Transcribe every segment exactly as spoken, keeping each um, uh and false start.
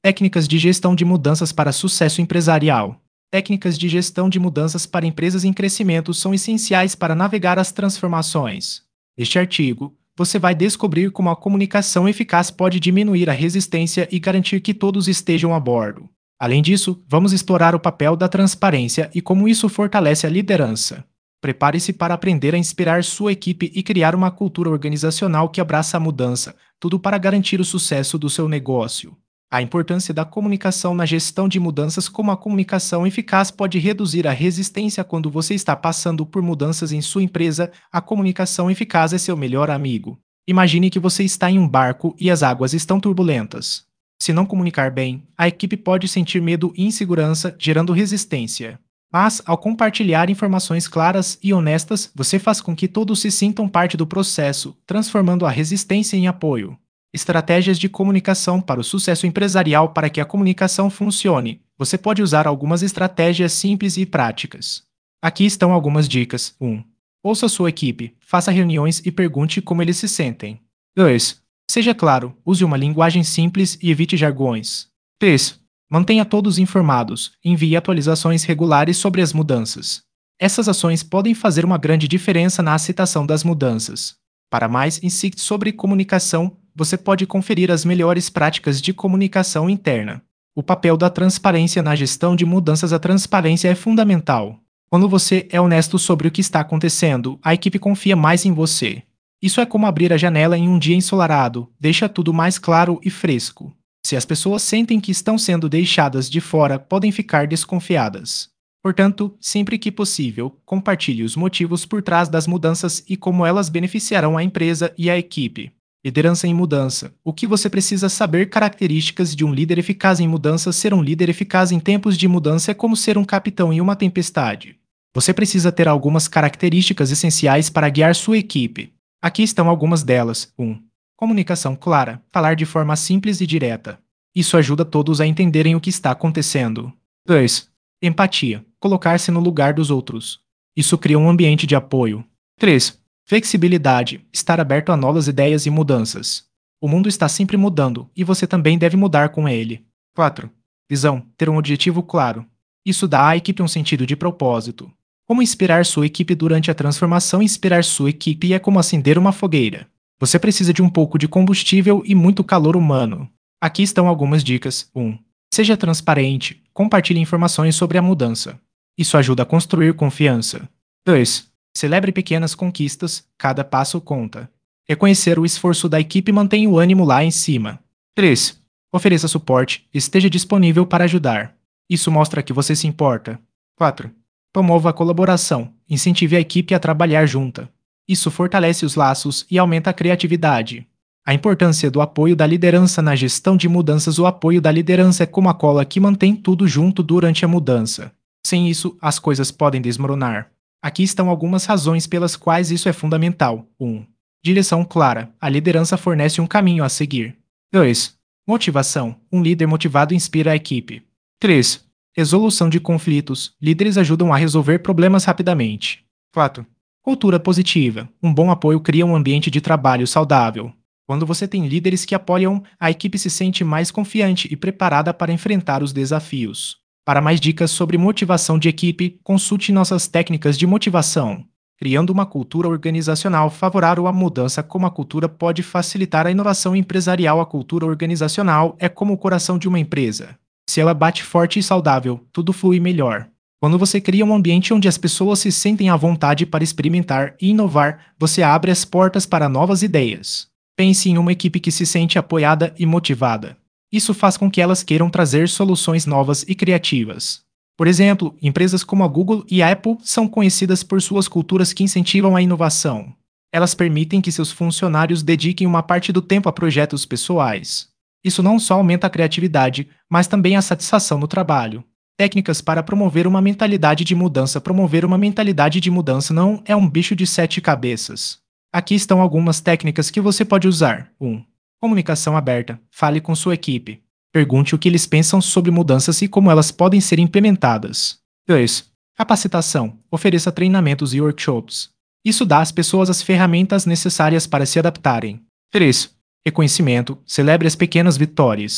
Técnicas de gestão de mudanças para sucesso empresarial. Técnicas de gestão de mudanças para empresas em crescimento são essenciais para navegar as transformações. Neste artigo, você vai descobrir como a comunicação eficaz pode diminuir a resistência e garantir que todos estejam a bordo. Além disso, vamos explorar o papel da transparência e como isso fortalece a liderança. Prepare-se para aprender a inspirar sua equipe e criar uma cultura organizacional que abraça a mudança, tudo para garantir o sucesso do seu negócio. A importância da comunicação na gestão de mudanças. Como a comunicação eficaz pode reduzir a resistência quando você está passando por mudanças em sua empresa. A comunicação eficaz é seu melhor amigo. Imagine que você está em um barco e as águas estão turbulentas. Se não comunicar bem, a equipe pode sentir medo e insegurança, gerando resistência. Mas, ao compartilhar informações claras e honestas, você faz com que todos se sintam parte do processo, transformando a resistência em apoio. Estratégias de comunicação para o sucesso empresarial. Para que a comunicação funcione, você pode usar algumas estratégias simples e práticas. Aqui estão algumas dicas. um. Ouça sua equipe, faça reuniões e pergunte como eles se sentem. dois. Seja claro, use uma linguagem simples e evite jargões. três. Mantenha todos informados, envie atualizações regulares sobre as mudanças. Essas ações podem fazer uma grande diferença na aceitação das mudanças. Para mais insights sobre comunicação, você pode conferir as melhores práticas de comunicação interna. O papel da transparência na gestão de mudanças. A transparência é fundamental. Quando você é honesto sobre o que está acontecendo, a equipe confia mais em você. Isso é como abrir a janela em um dia ensolarado, deixa tudo mais claro e fresco. Se as pessoas sentem que estão sendo deixadas de fora, podem ficar desconfiadas. Portanto, sempre que possível, compartilhe os motivos por trás das mudanças e como elas beneficiarão a empresa e a equipe. Liderança em mudança. O que você precisa saber? Características de um líder eficaz em mudança. Ser um líder eficaz em tempos de mudança é como ser um capitão em uma tempestade. Você precisa ter algumas características essenciais para guiar sua equipe. Aqui estão algumas delas. um. Comunicação clara. Falar de forma simples e direta. Isso ajuda todos a entenderem o que está acontecendo. dois. Empatia. Colocar-se no lugar dos outros. Isso cria um ambiente de apoio. três. Flexibilidade. Estar aberto a novas ideias e mudanças. O mundo está sempre mudando, e você também deve mudar com ele. quatro. Visão. Ter um objetivo claro. Isso dá à equipe um sentido de propósito. Como inspirar sua equipe durante a transformação? Inspirar sua equipe é como acender uma fogueira. Você precisa de um pouco de combustível e muito calor humano. Aqui estão algumas dicas. um. Seja transparente. Compartilhe informações sobre a mudança. Isso ajuda a construir confiança. dois. Celebre pequenas conquistas, cada passo conta. Reconhecer o esforço da equipe mantém o ânimo lá em cima. três. Ofereça suporte, esteja disponível para ajudar. Isso mostra que você se importa. quatro. Promova a colaboração, incentive a equipe a trabalhar junta. Isso fortalece os laços e aumenta a criatividade. A importância do apoio da liderança na gestão de mudanças. O apoio da liderança é como a cola que mantém tudo junto durante a mudança. Sem isso, as coisas podem desmoronar. Aqui estão algumas razões pelas quais isso é fundamental. um. Direção clara. A liderança fornece um caminho a seguir. dois. Motivação. Um líder motivado inspira a equipe. três. Resolução de conflitos. Líderes ajudam a resolver problemas rapidamente. quatro. Cultura positiva. Um bom apoio cria um ambiente de trabalho saudável. Quando você tem líderes que apoiam, a equipe se sente mais confiante e preparada para enfrentar os desafios. Para mais dicas sobre motivação de equipe, consulte nossas técnicas de motivação. Criando uma cultura organizacional favorável à mudança. Como a cultura pode facilitar a inovação empresarial? A cultura organizacional é como o coração de uma empresa. Se ela bate forte e saudável, tudo flui melhor. Quando você cria um ambiente onde as pessoas se sentem à vontade para experimentar e inovar, você abre as portas para novas ideias. Pense em uma equipe que se sente apoiada e motivada. Isso faz com que elas queiram trazer soluções novas e criativas. Por exemplo, empresas como a Google e a Apple são conhecidas por suas culturas que incentivam a inovação. Elas permitem que seus funcionários dediquem uma parte do tempo a projetos pessoais. Isso não só aumenta a criatividade, mas também a satisfação no trabalho. Técnicas para promover uma mentalidade de mudança. Promover uma mentalidade de mudança não é um bicho de sete cabeças. Aqui estão algumas técnicas que você pode usar. um. Comunicação aberta. Fale com sua equipe. Pergunte o que eles pensam sobre mudanças e como elas podem ser implementadas. dois. Capacitação. Ofereça treinamentos e workshops. Isso dá às pessoas as ferramentas necessárias para se adaptarem. três. Reconhecimento. Celebre as pequenas vitórias.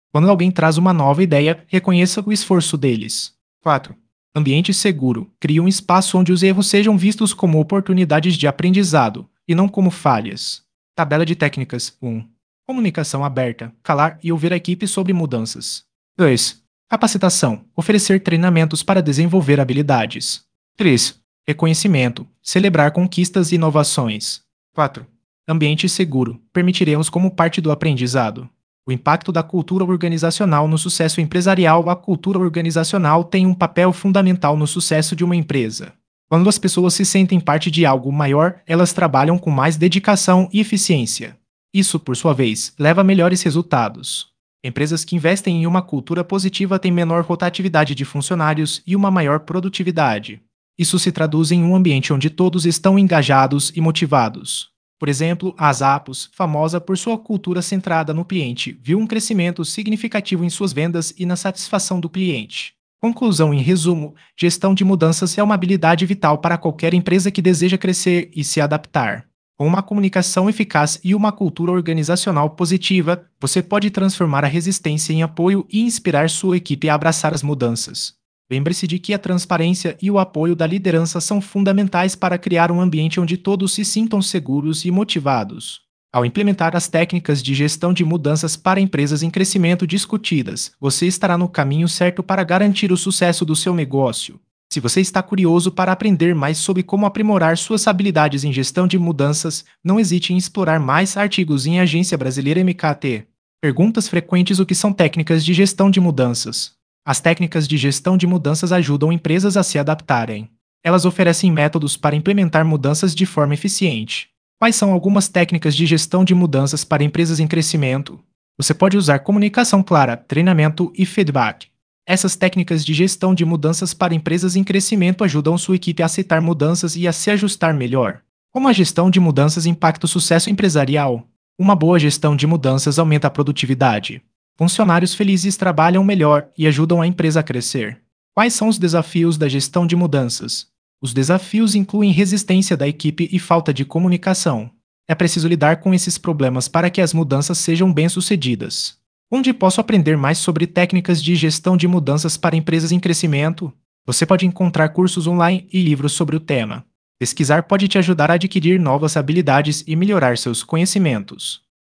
Quando alguém traz uma nova ideia, reconheça o esforço deles. quatro. Ambiente seguro. Crie um espaço onde os erros sejam vistos como oportunidades de aprendizado, e não como falhas. Tabela de técnicas. um. Comunicação aberta. Calar e ouvir a equipe sobre mudanças. dois. Capacitação. Oferecer treinamentos para desenvolver habilidades. três. Reconhecimento. Celebrar conquistas e inovações. quatro. Ambiente seguro. Permitiremos como parte do aprendizado. O impacto da cultura organizacional no sucesso empresarial. A cultura organizacional tem um papel fundamental no sucesso de uma empresa. Quando as pessoas se sentem parte de algo maior, elas trabalham com mais dedicação e eficiência. Isso, por sua vez, leva a melhores resultados. Empresas que investem em uma cultura positiva têm menor rotatividade de funcionários e uma maior produtividade. Isso se traduz em um ambiente onde todos estão engajados e motivados. Por exemplo, a Zappos, famosa por sua cultura centrada no cliente, viu um crescimento significativo em suas vendas e na satisfação do cliente. Conclusão em resumo, gestão de mudanças é uma habilidade vital para qualquer empresa que deseja crescer e se adaptar. Com uma comunicação eficaz e uma cultura organizacional positiva, você pode transformar a resistência em apoio e inspirar sua equipe a abraçar as mudanças. Lembre-se de que a transparência e o apoio da liderança são fundamentais para criar um ambiente onde todos se sintam seguros e motivados. Ao implementar as técnicas de gestão de mudanças para empresas em crescimento discutidas, você estará no caminho certo para garantir o sucesso do seu negócio. Se você está curioso para aprender mais sobre como aprimorar suas habilidades em gestão de mudanças, não hesite em explorar mais artigos em Agência Brasileira M K T. Perguntas frequentes: o que são técnicas de gestão de mudanças? As técnicas de gestão de mudanças ajudam empresas a se adaptarem. Elas oferecem métodos para implementar mudanças de forma eficiente. Quais são algumas técnicas de gestão de mudanças para empresas em crescimento? Você pode usar comunicação clara, treinamento e feedback. Essas técnicas de gestão de mudanças para empresas em crescimento ajudam sua equipe a aceitar mudanças e a se ajustar melhor. Como a gestão de mudanças impacta o sucesso empresarial? Uma boa gestão de mudanças aumenta a produtividade. Funcionários felizes trabalham melhor e ajudam a empresa a crescer. Quais são os desafios da gestão de mudanças? Os desafios incluem resistência da equipe e falta de comunicação. É preciso lidar com esses problemas para que as mudanças sejam bem-sucedidas. Onde posso aprender mais sobre técnicas de gestão de mudanças para empresas em crescimento? Você pode encontrar cursos online e livros sobre o tema. Pesquisar pode te ajudar a adquirir novas habilidades e melhorar seus conhecimentos.